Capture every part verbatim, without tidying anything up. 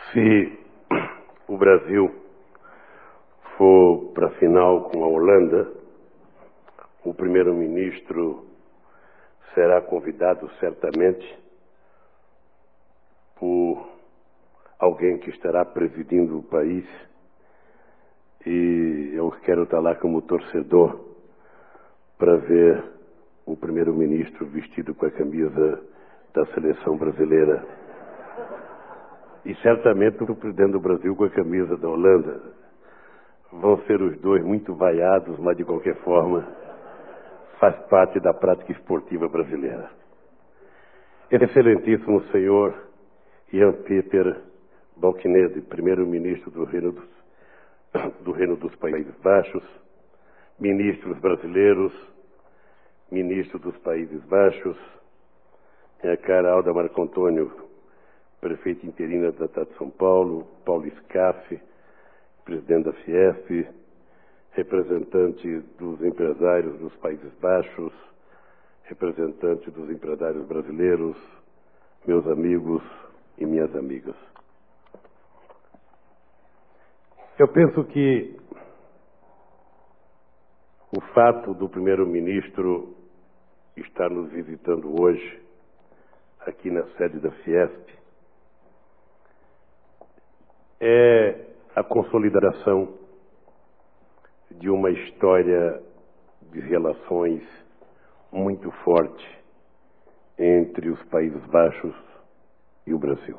Se o Brasil for para a final com a Holanda, o primeiro-ministro será convidado certamente por alguém que estará presidindo o país, e eu quero estar lá como torcedor para ver o primeiro-ministro vestido com a camisa da seleção brasileira e certamente o presidente do Brasil com a camisa da Holanda. Vão ser os dois muito vaiados, mas de qualquer forma faz parte da prática esportiva brasileira. Excelentíssimo senhor Jan Peter Balkenende, primeiro-ministro do Reino dos, do Reino dos Países Baixos, ministros brasileiros, ministro dos Países Baixos, minha cara Alda Marco Antônio, prefeito interina da cidade de São Paulo, Paulo Scaff, presidente da Fiesp, representante dos empresários dos Países Baixos, representante dos empresários brasileiros, meus amigos e minhas amigas. Eu penso que o fato do primeiro-ministro estar nos visitando hoje, aqui na sede da Fiesp, é a consolidação de uma história de relações muito forte entre os Países Baixos e o Brasil.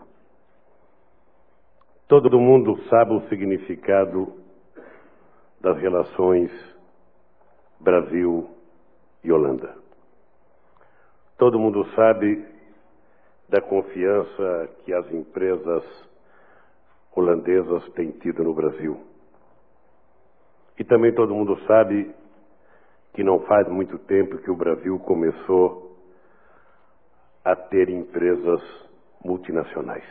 Todo mundo sabe o significado das relações Brasil e Holanda. Todo mundo sabe da confiança que as empresas holandesas têm tido no Brasil. E também todo mundo sabe que não faz muito tempo que o Brasil começou a ter empresas multinacionais.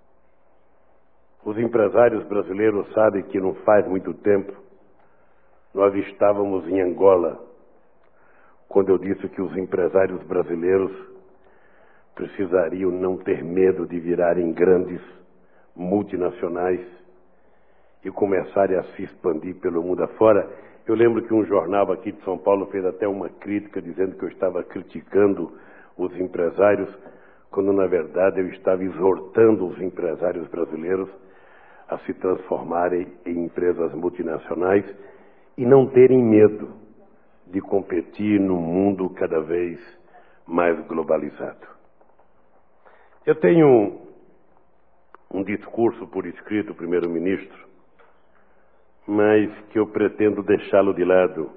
Os empresários brasileiros sabem que não faz muito tempo nós estávamos em Angola, quando eu disse que os empresários brasileiros precisariam não ter medo de virarem grandes multinacionais e começarem a se expandir pelo mundo afora. Eu lembro que um jornal aqui de São Paulo fez até uma crítica dizendo que eu estava criticando os empresários, quando na verdade eu estava exortando os empresários brasileiros a se transformarem em empresas multinacionais e não terem medo de competir num mundo cada vez mais globalizado. Eu tenho um discurso por escrito, primeiro-ministro, mas que eu pretendo deixá-lo de lado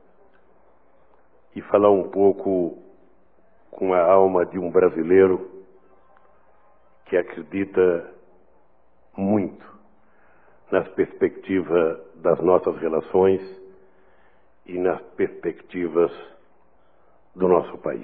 e falar um pouco com a alma de um brasileiro que acredita muito nas perspectivas das nossas relações e nas perspectivas do nosso país.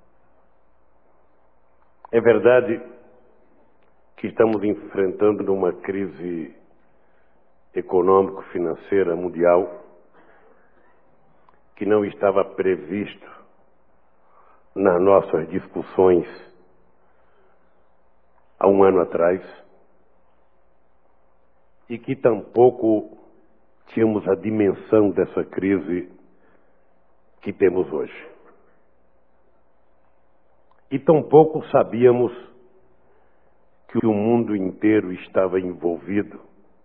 É verdade que estamos enfrentando uma crise econômico-financeira mundial que não estava previsto nas nossas discussões há um ano atrás e que tampouco tínhamos a dimensão dessa crise que temos hoje. E tampouco sabíamos que o mundo inteiro estava envolvido,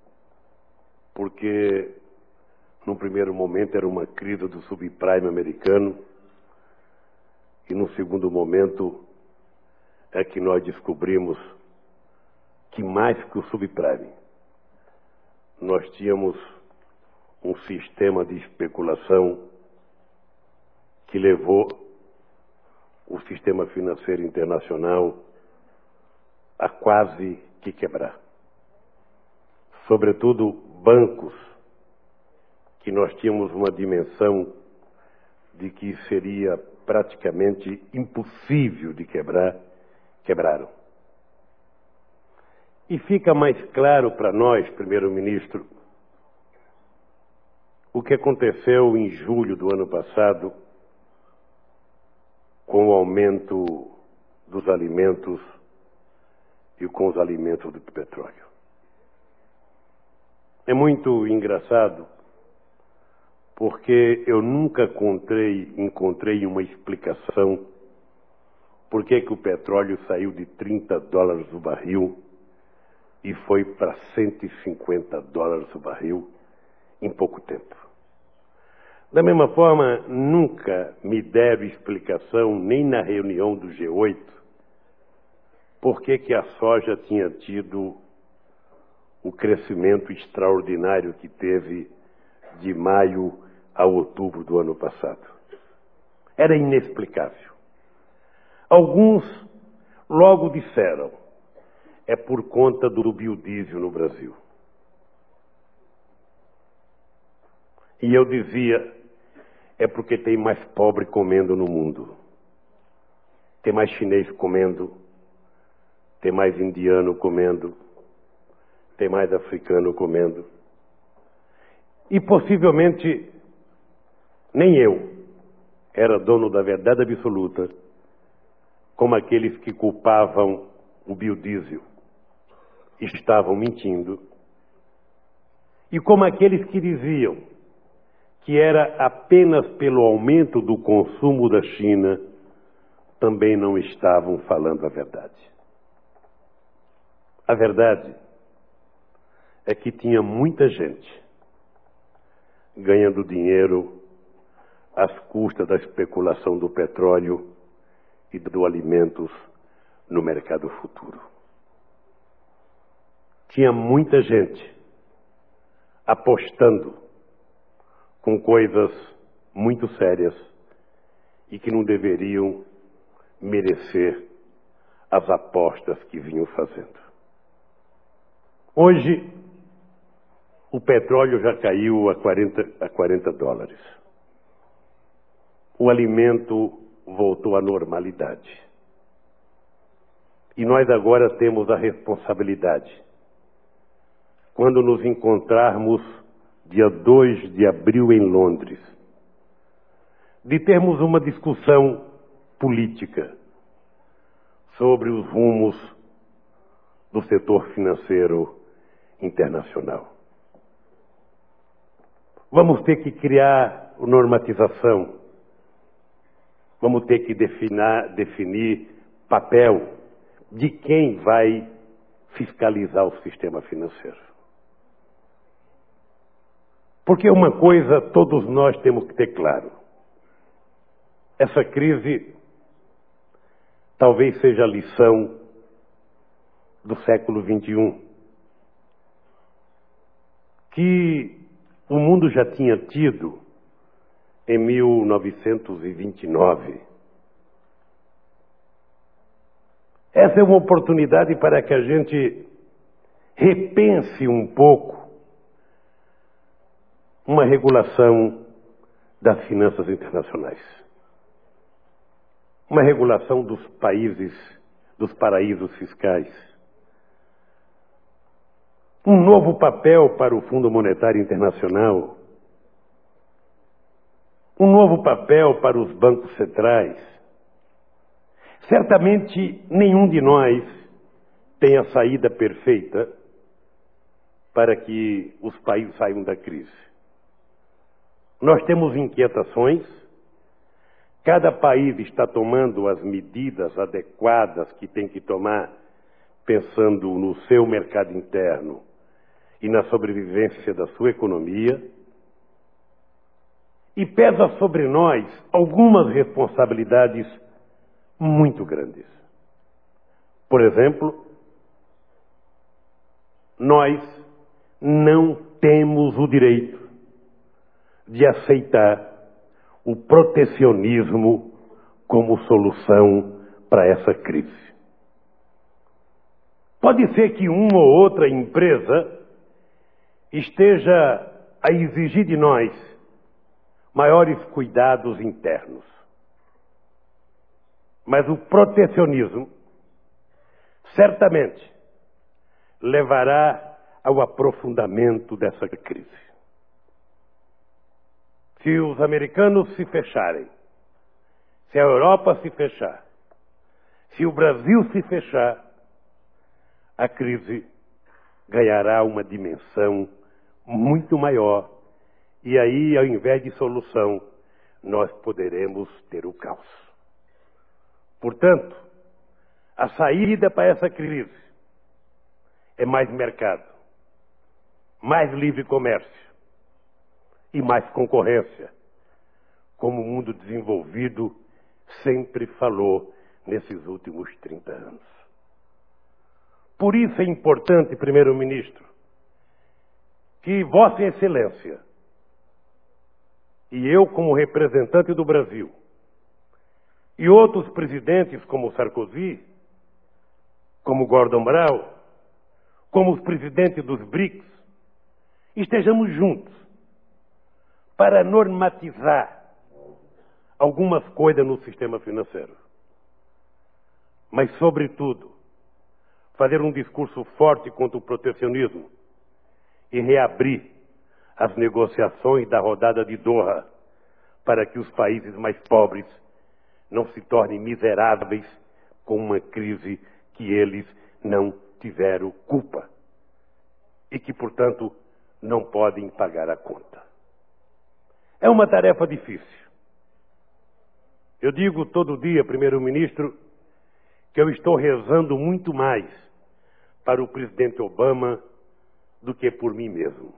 porque no primeiro momento era uma crise do subprime americano e no segundo momento é que nós descobrimos que mais que o subprime, nós tínhamos um sistema de especulação que levou o sistema financeiro internacional a quase que quebrar. Sobretudo bancos, que nós tínhamos uma dimensão de que seria praticamente impossível de quebrar, quebraram. E fica mais claro para nós, primeiro-ministro, o que aconteceu em julho do ano passado com o aumento dos alimentos e com os alimentos do petróleo. É muito engraçado, porque eu nunca encontrei, encontrei uma explicação por que que o petróleo saiu de trinta dólares o barril e foi para cento e cinquenta dólares o barril em pouco tempo. Da mesma forma, nunca me deram explicação, nem na reunião do G oito, por que que a soja tinha tido o crescimento extraordinário que teve de maio a outubro do ano passado. Era inexplicável. Alguns logo disseram, é por conta do biodiesel no Brasil. E eu dizia, é porque tem mais pobre comendo no mundo. Tem mais chinês comendo, tem mais indiano comendo, tem mais africano comendo. E possivelmente nem eu era dono da verdade absoluta, como aqueles que culpavam o biodiesel estavam mentindo, e como aqueles que diziam que era apenas pelo aumento do consumo da China, também não estavam falando a verdade. A verdade é que tinha muita gente ganhando dinheiro às custas da especulação do petróleo e dos alimentos no mercado futuro. Tinha muita gente apostando com coisas muito sérias e que não deveriam merecer as apostas que vinham fazendo. Hoje, o petróleo já caiu a quarenta, a quarenta dólares. O alimento voltou à normalidade. E nós agora temos a responsabilidade, quando nos encontrarmos dia dois de abril em Londres, de termos uma discussão política sobre os rumos do setor financeiro internacional. Vamos ter que criar normatização, vamos ter que definir, definir papel de quem vai fiscalizar o sistema financeiro. Porque uma coisa todos nós temos que ter claro. Essa crise talvez seja a lição do século vinte e um, que o mundo já tinha tido em mil novecentos e vinte e nove. Essa é uma oportunidade para que a gente repense um pouco uma regulação das finanças internacionais. Uma regulação dos países, dos paraísos fiscais. Um novo papel para o Fundo Monetário Internacional. Um novo papel para os bancos centrais. Certamente nenhum de nós tem a saída perfeita para que os países saiam da crise. Nós temos inquietações, cada país está tomando as medidas adequadas que tem que tomar, pensando no seu mercado interno e na sobrevivência da sua economia, e pesa sobre nós algumas responsabilidades muito grandes. Por exemplo, nós não temos o direito de aceitar o protecionismo como solução para essa crise. Pode ser que uma ou outra empresa esteja a exigir de nós maiores cuidados internos. Mas o protecionismo certamente levará ao aprofundamento dessa crise. Se os americanos se fecharem, se a Europa se fechar, se o Brasil se fechar, a crise ganhará uma dimensão muito maior. E aí, ao invés de solução, nós poderemos ter o caos. Portanto, a saída para essa crise é mais mercado, mais livre comércio e mais concorrência, como o mundo desenvolvido sempre falou nesses últimos trinta anos. Por isso é importante, primeiro-ministro, que Vossa Excelência e eu, como representante do Brasil, e outros presidentes como Sarkozy, como Gordon Brown, como os presidentes dos BRICS, estejamos juntos para normatizar algumas coisas no sistema financeiro. Mas, sobretudo, fazer um discurso forte contra o protecionismo e reabrir as negociações da rodada de Doha para que os países mais pobres não se tornem miseráveis com uma crise que eles não tiveram culpa e que, portanto, não podem pagar a conta. É uma tarefa difícil. Eu digo todo dia, primeiro-ministro, que eu estou rezando muito mais para o presidente Obama do que por mim mesmo.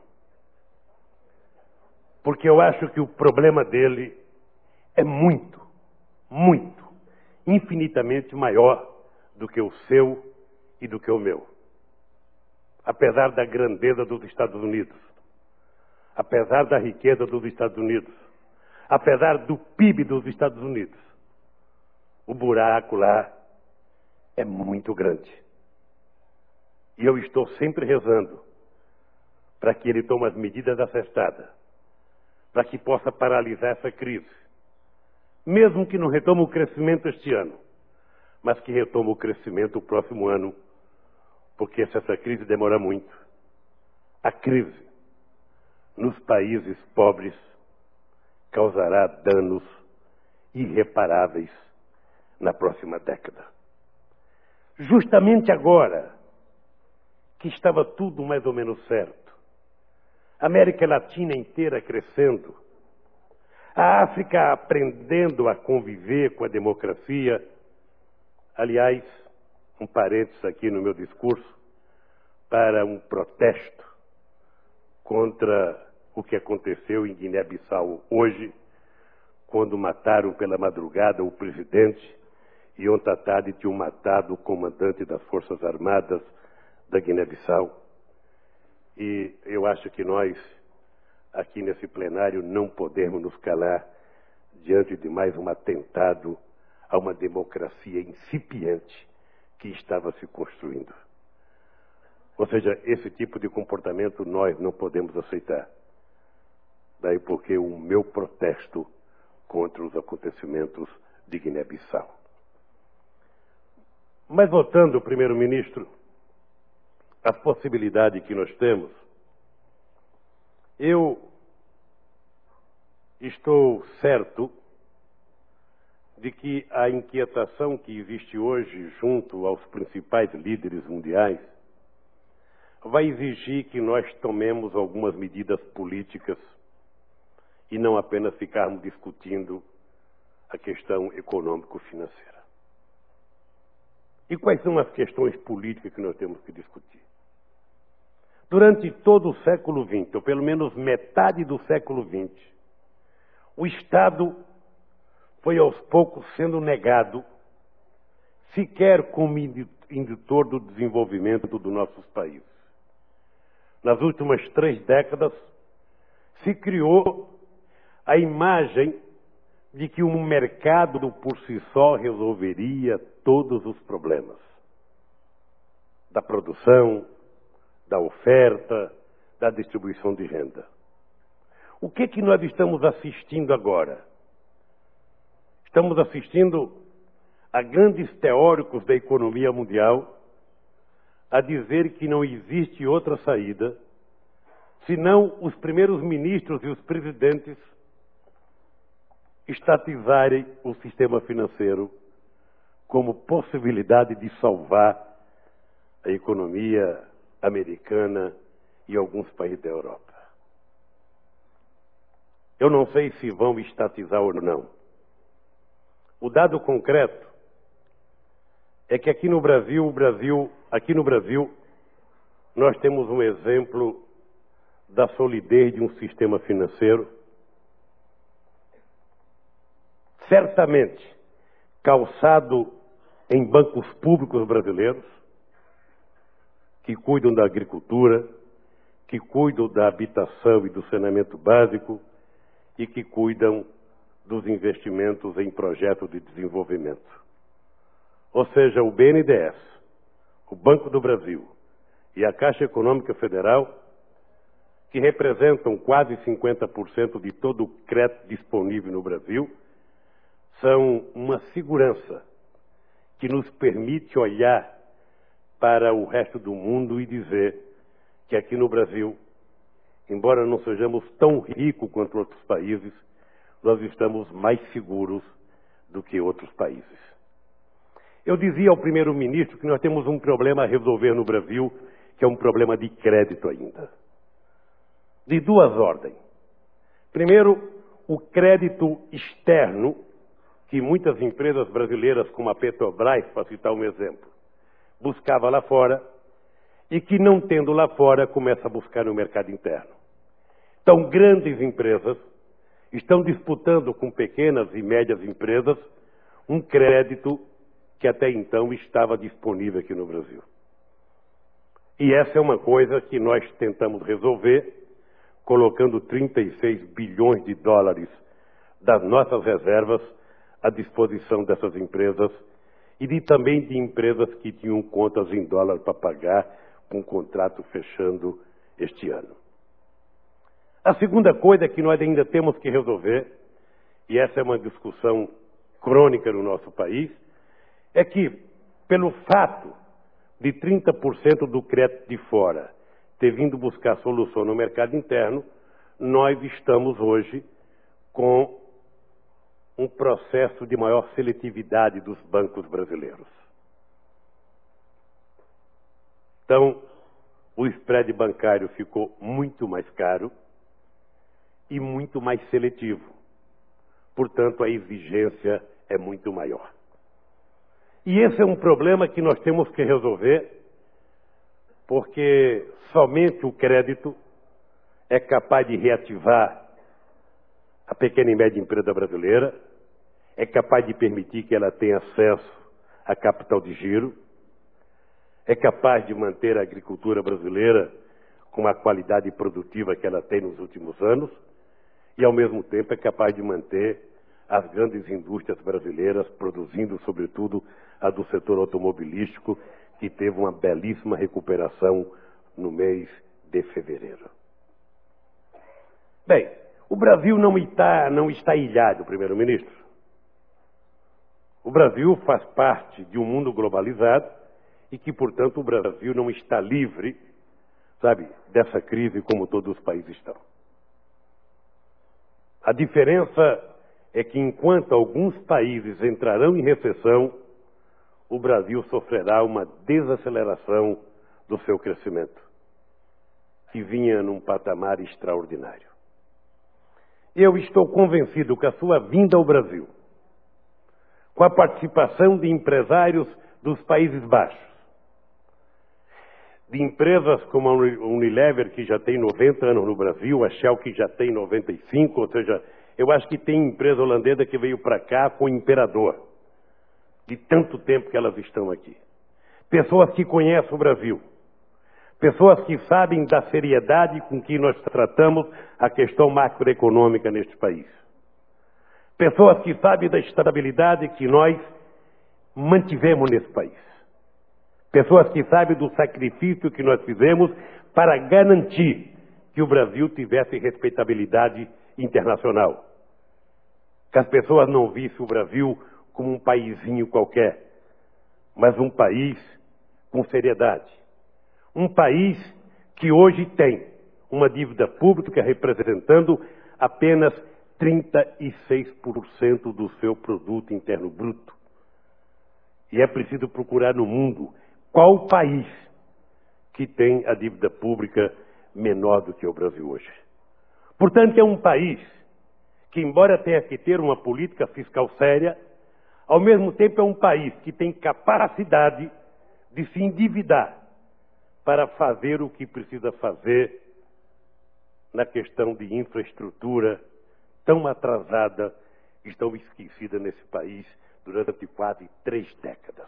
Porque eu acho que o problema dele é muito, muito, infinitamente maior do que o seu e do que o meu. Apesar da grandeza dos Estados Unidos, apesar da riqueza dos Estados Unidos, apesar do P I B dos Estados Unidos, o buraco lá é muito grande. E eu estou sempre rezando para que ele tome as medidas acertadas, para que possa paralisar essa crise. Mesmo que não retome o crescimento este ano, mas que retome o crescimento o próximo ano, porque se essa crise demora muito, a crise nos países pobres causará danos irreparáveis na próxima década. Justamente agora que estava tudo mais ou menos certo, a América Latina inteira crescendo, a África aprendendo a conviver com a democracia. Aliás, um parênteses aqui no meu discurso, para um protesto contra o que aconteceu em Guiné-Bissau hoje, quando mataram pela madrugada o presidente e ontem à tarde tinham matado o comandante das Forças Armadas da Guiné-Bissau. E eu acho que nós, aqui nesse plenário, não podemos nos calar diante de mais um atentado a uma democracia incipiente que estava se construindo. Ou seja, esse tipo de comportamento nós não podemos aceitar. Daí porque o meu protesto contra os acontecimentos de Guiné-Bissau. Mas voltando, primeiro-ministro, às possibilidades que nós temos, eu estou certo de que a inquietação que existe hoje junto aos principais líderes mundiais vai exigir que nós tomemos algumas medidas políticas e não apenas ficarmos discutindo a questão econômico-financeira. E quais são as questões políticas que nós temos que discutir? Durante todo o século vinte, ou pelo menos metade do século vinte, o Estado foi aos poucos sendo negado, sequer como indutor do desenvolvimento dos nossos países. Nas últimas três décadas, se criou a imagem de que um mercado por si só resolveria todos os problemas da produção, da oferta, da distribuição de renda. O que que nós estamos assistindo agora? Estamos assistindo a grandes teóricos da economia mundial a dizer que não existe outra saída senão os primeiros ministros e os presidentes estatizarem o sistema financeiro como possibilidade de salvar a economia americana e alguns países da Europa. eu não sei se vão estatizar ou não. O dado concreto é que aqui no Brasil, o Brasil, aqui no Brasil, nós temos um exemplo da solidez de um sistema financeiro, certamente calçado em bancos públicos brasileiros, que cuidam da agricultura, que cuidam da habitação e do saneamento básico e que cuidam dos investimentos em projetos de desenvolvimento. Ou seja, o B N D E S, o Banco do Brasil e a Caixa Econômica Federal, que representam quase cinquenta por cento de todo o crédito disponível no Brasil, são uma segurança que nos permite olhar para o resto do mundo e dizer que aqui no Brasil, embora não sejamos tão ricos quanto outros países, nós estamos mais seguros do que outros países. Eu dizia ao primeiro-ministro que nós temos um problema a resolver no Brasil, que é um problema de crédito ainda. De duas ordens. Primeiro, o crédito externo, que muitas empresas brasileiras, como a Petrobras, para citar um exemplo, buscava lá fora, e que, não tendo lá fora, começa a buscar no mercado interno. Então, grandes empresas estão disputando com pequenas e médias empresas um crédito que até então estava disponível aqui no Brasil. E essa é uma coisa que nós tentamos resolver, colocando trinta e seis bilhões de dólares das nossas reservas à disposição dessas empresas e de, também de empresas que tinham contas em dólar para pagar, com o contrato fechando este ano. A segunda coisa que nós ainda temos que resolver, e essa é uma discussão crônica no nosso país, é que, pelo fato de trinta por cento do crédito de fora ter vindo buscar solução no mercado interno, nós estamos hoje com um processo de maior seletividade dos bancos brasileiros. Então, o spread bancário ficou muito mais caro e muito mais seletivo. Portanto, a exigência é muito maior. E esse é um problema que nós temos que resolver, porque somente o crédito é capaz de reativar a pequena e média empresa brasileira, é capaz de permitir que ela tenha acesso a capital de giro, é capaz de manter a agricultura brasileira com a qualidade produtiva que ela tem nos últimos anos e, ao mesmo tempo, é capaz de manter as grandes indústrias brasileiras produzindo, sobretudo, a do setor automobilístico, que teve uma belíssima recuperação no mês de fevereiro. Bem, o Brasil não está, não está ilhado, primeiro-ministro. O Brasil faz parte de um mundo globalizado e que, portanto, o Brasil não está livre, sabe, dessa crise como todos os países estão. A diferença é que, enquanto alguns países entrarão em recessão, o Brasil sofrerá uma desaceleração do seu crescimento, que vinha num patamar extraordinário. Eu estou convencido que a sua vinda ao Brasil, com a participação de empresários dos Países Baixos, de empresas como a Unilever, que já tem noventa anos no Brasil, a Shell, que já tem noventa e cinco, ou seja, eu acho que tem empresa holandesa que veio para cá com o imperador, de tanto tempo que elas estão aqui. Pessoas que conhecem o Brasil, pessoas que sabem da seriedade com que nós tratamos a questão macroeconômica neste país. Pessoas que sabem da estabilidade que nós mantivemos nesse país. Pessoas que sabem do sacrifício que nós fizemos para garantir que o Brasil tivesse respeitabilidade internacional. Que as pessoas não vissem o Brasil como um paísinho qualquer, mas um país com seriedade. Um país que hoje tem uma dívida pública representando apenas trinta e seis por cento do seu produto interno bruto. E é preciso procurar no mundo qual país que tem a dívida pública menor do que o Brasil hoje. Portanto, é um país que, embora tenha que ter uma política fiscal séria, ao mesmo tempo é um país que tem capacidade de se endividar para fazer o que precisa fazer na questão de infraestrutura tão atrasada e tão esquecida nesse país durante quase três décadas.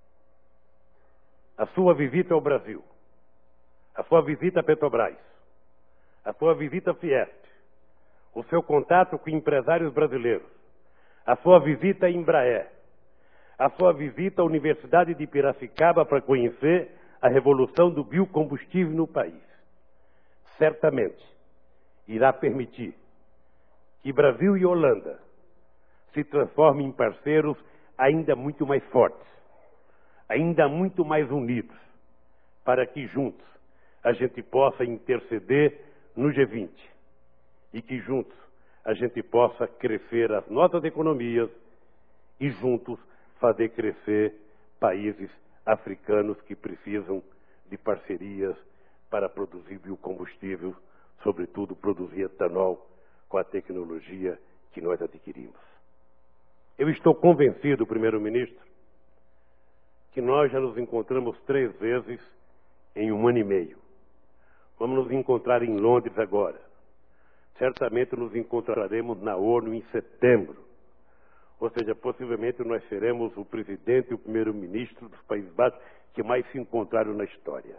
A sua visita ao Brasil, a sua visita à Petrobras, a sua visita à Fiesp, o seu contato com empresários brasileiros, a sua visita à Embraer, a sua visita à Universidade de Piracicaba para conhecer a revolução do biocombustível no país, certamente irá permitir que Brasil e Holanda se transformem em parceiros ainda muito mais fortes, ainda muito mais unidos, para que juntos a gente possa interceder no G vinte e que juntos a gente possa crescer as nossas economias e juntos fazer crescer países africanos que precisam de parcerias para produzir biocombustível, sobretudo produzir etanol com a tecnologia que nós adquirimos. Eu estou convencido, primeiro-ministro, que nós já nos encontramos três vezes em um ano e meio. Vamos nos encontrar em Londres agora. Certamente nos encontraremos na ONU em setembro. Ou seja, possivelmente nós seremos o presidente e o primeiro-ministro dos Países Baixos que mais se encontraram na história.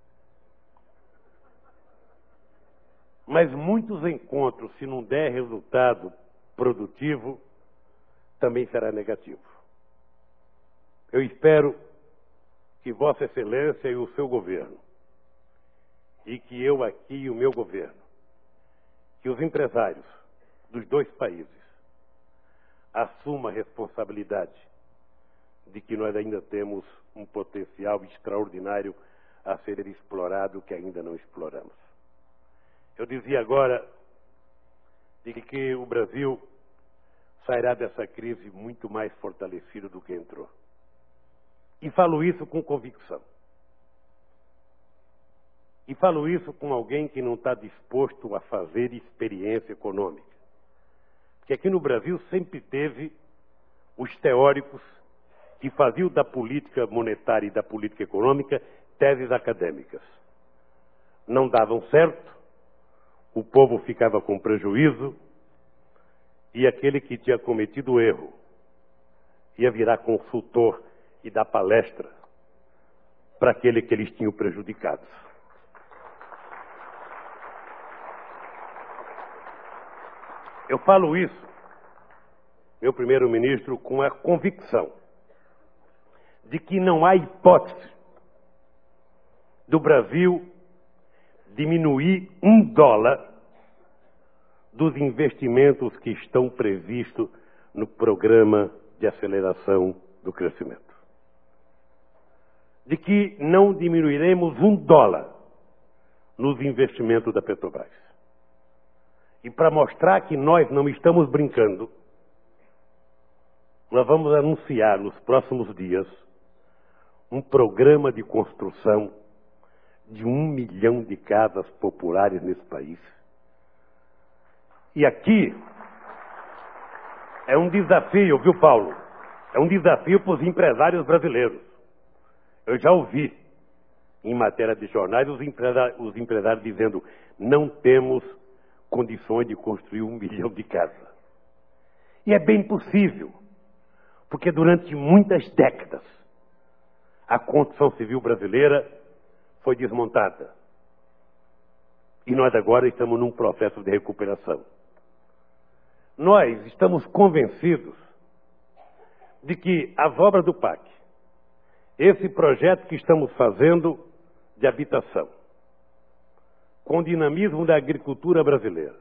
Mas muitos encontros, se não der resultado produtivo, também será negativo. Eu espero que Vossa Excelência e o seu governo, e que eu aqui e o meu governo, que os empresários dos dois países assumam a responsabilidade de que nós ainda temos um potencial extraordinário a ser explorado que ainda não exploramos. Eu dizia agora de que o Brasil sairá dessa crise muito mais fortalecido do que entrou. E falo isso com convicção. E falo isso com alguém que não está disposto a fazer experiência econômica. Porque aqui no Brasil sempre teve os teóricos que faziam da política monetária e da política econômica teses acadêmicas. Não davam certo, o povo ficava com prejuízo e aquele que tinha cometido erro ia virar consultor e dar palestra para aquele que eles tinham prejudicado. Eu falo isso, meu primeiro-ministro, com a convicção de que não há hipótese do Brasil diminuir um dólar dos investimentos que estão previstos no programa de aceleração do crescimento. De que não diminuiremos um dólar nos investimentos da Petrobras. E para mostrar que nós não estamos brincando, nós vamos anunciar nos próximos dias um programa de construção de um milhão de casas populares nesse país. E aqui é um desafio, viu, Paulo? É um desafio para os empresários brasileiros. Eu já ouvi em matéria de jornais os empresários, os empresários dizendo: não temos condições de construir um milhão de casas. E é bem possível, porque durante muitas décadas a construção civil brasileira foi desmontada. E nós agora estamos num processo de recuperação. Nós estamos convencidos de que as obras do P A C, esse projeto que estamos fazendo de habitação, com o dinamismo da agricultura brasileira,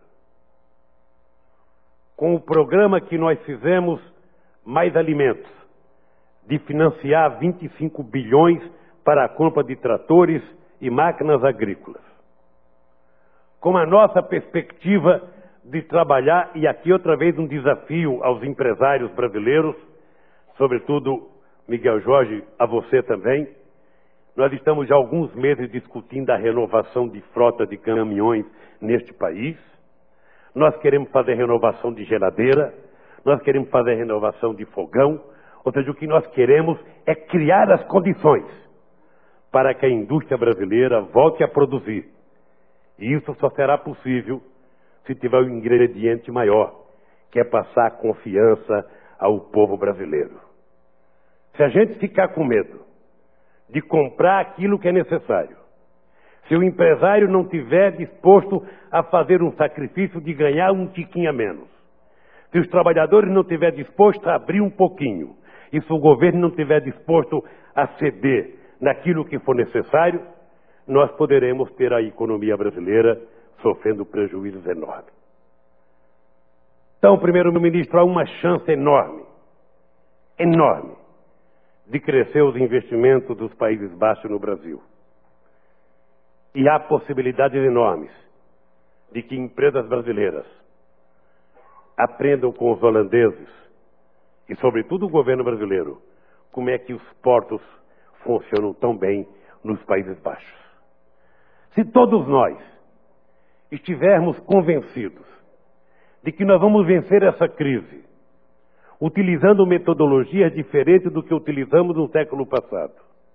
com o programa que nós fizemos Mais Alimentos, de financiar vinte e cinco bilhões para a compra de tratores e máquinas agrícolas, com a nossa perspectiva de trabalhar, e aqui outra vez um desafio aos empresários brasileiros, sobretudo, Miguel Jorge, a você também. Nós estamos já há alguns meses discutindo a renovação de frota de caminhões neste país. nós queremos fazer renovação de geladeira, nós queremos fazer renovação de fogão, ou seja, o que nós queremos é criar as condições para que a indústria brasileira volte a produzir. E isso só será possível se tiver um ingrediente maior, que é passar confiança ao povo brasileiro. Se a gente ficar com medo de comprar aquilo que é necessário, se o empresário não tiver disposto a fazer um sacrifício de ganhar um tiquinho a menos, se os trabalhadores não tiverem dispostos a abrir um pouquinho, e se o governo não estiver disposto a ceder naquilo que for necessário, nós poderemos ter a economia brasileira sofrendo prejuízos enormes. Então, primeiro-ministro, há uma chance enorme, enorme, de crescer os investimentos dos Países Baixos no Brasil. E há possibilidades enormes de que empresas brasileiras aprendam com os holandeses e, sobretudo, o governo brasileiro, como é que os portos funcionam tão bem nos Países Baixos. Se todos nós estivermos convencidos de que nós vamos vencer essa crise utilizando metodologias diferentes do que utilizamos no século passado,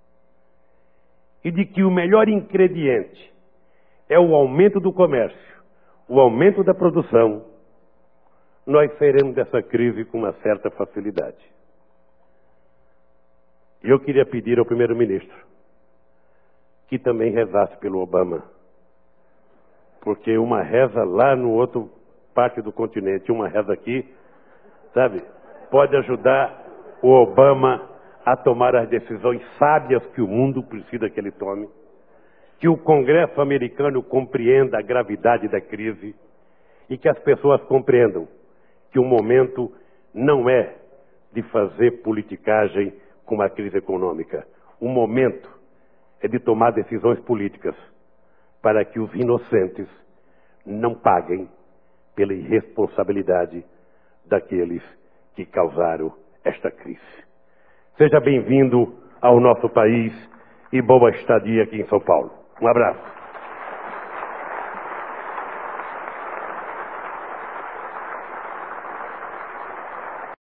e de que o melhor ingrediente é o aumento do comércio, o aumento da produção, nós sairemos dessa crise com uma certa facilidade. E eu queria pedir ao primeiro-ministro que também rezasse pelo Obama, porque uma reza lá no outro parte do continente, uma reza aqui, sabe, pode ajudar o Obama a tomar as decisões sábias que o mundo precisa que ele tome, que o Congresso americano compreenda a gravidade da crise e que as pessoas compreendam que o momento não é de fazer politicagem com a crise econômica. O momento é de tomar decisões políticas para que os inocentes não paguem pela irresponsabilidade daqueles que causaram esta crise. Seja bem-vindo ao nosso país e boa estadia aqui em São Paulo. Um abraço.